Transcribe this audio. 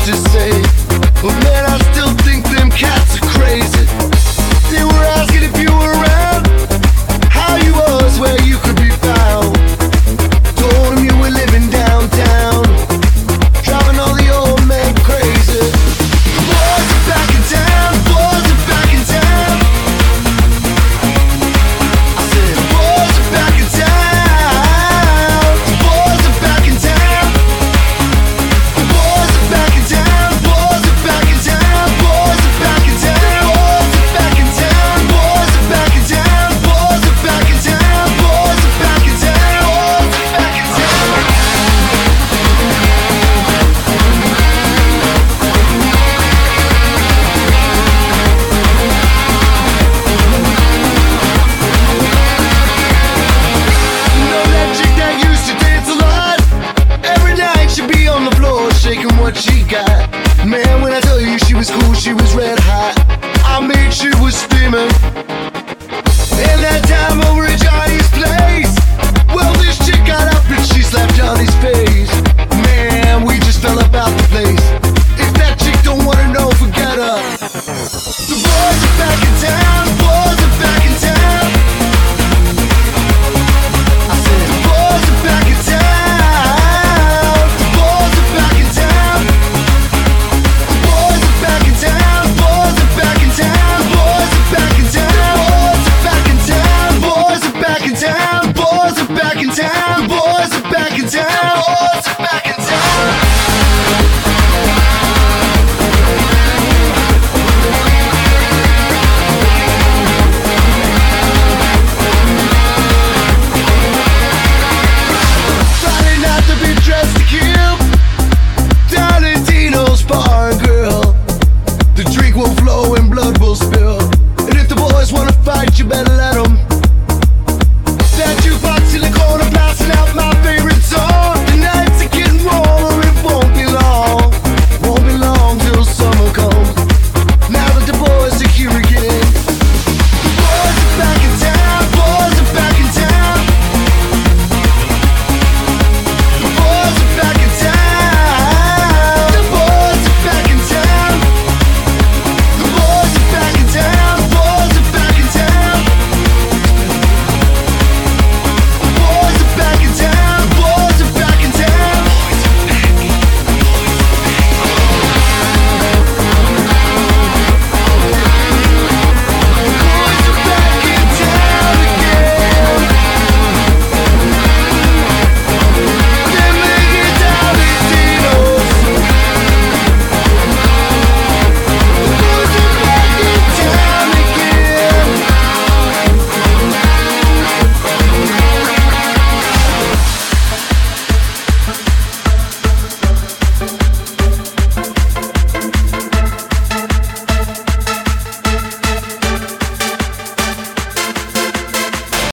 used to say, but man, I still think them cats are crazy. They were asking if you were around, how you was, where you could be found. Told them you were living downtown, driving all the old men crazy. Boys are back in town, boys are back in town. I said, boys are back in town, boys are back in town. Boys are back in town, boys are back in town, boys are back in town, boys are back in town, boys are back in town, boys are back in town, boys are back in town, boys are back in town. You know that chick that used to dance a lot? Every night she'd be on the floor shaking what she got. Man, when I tell you she was cool, she was red hot. I mean, she was steaming. And that time over at Johnny's place, well, this chick got up and she slapped Johnny's face. Man, we just fell about the